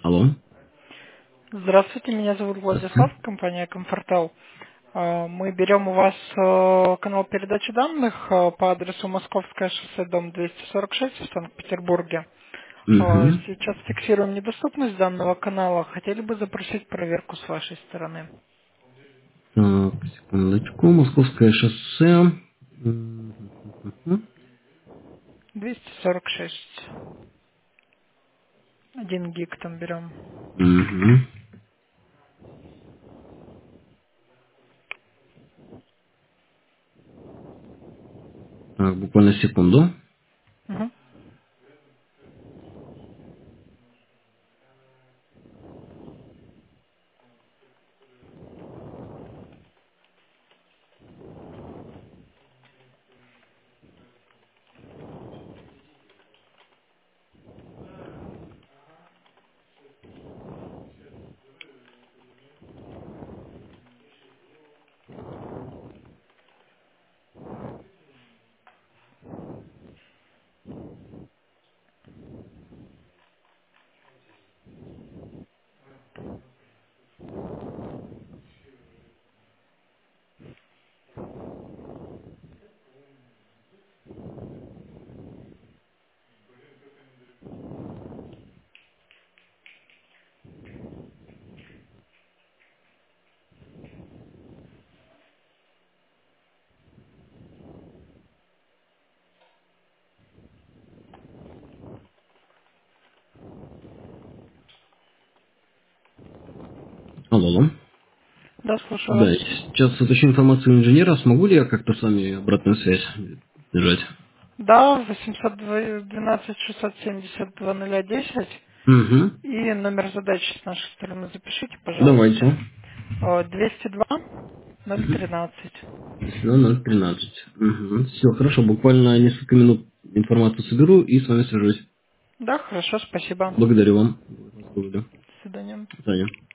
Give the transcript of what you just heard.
Алло. Здравствуйте, меня зовут Здравствуйте. Владислав, компания Комфортел. Мы берем у вас канал передачи данных по адресу Московское шоссе, дом 246 в Санкт-Петербурге. Угу. Сейчас фиксируем недоступность данного канала. Хотели бы запросить проверку с вашей стороны. Так, секундочку. Московское шоссе. Мгм. 246. 1 гиг там берем. Мгм. Так, буквально секунду. Мгм. Алло, алло. Да, слушаю Да, вас. сейчас уточню информацию у инженера. Смогу ли я как-то с вами обратную связь держать? Да, 812 670 2010. Угу. И номер задачи с нашей стороны запишите, Давайте. пожалуйста. 202 Угу. 013. 013. Угу. Все, хорошо. Буквально несколько минут информацию соберу и с вами свяжусь. Да, хорошо, спасибо. Благодарю вам. Благодарю. До свидания. До свидания.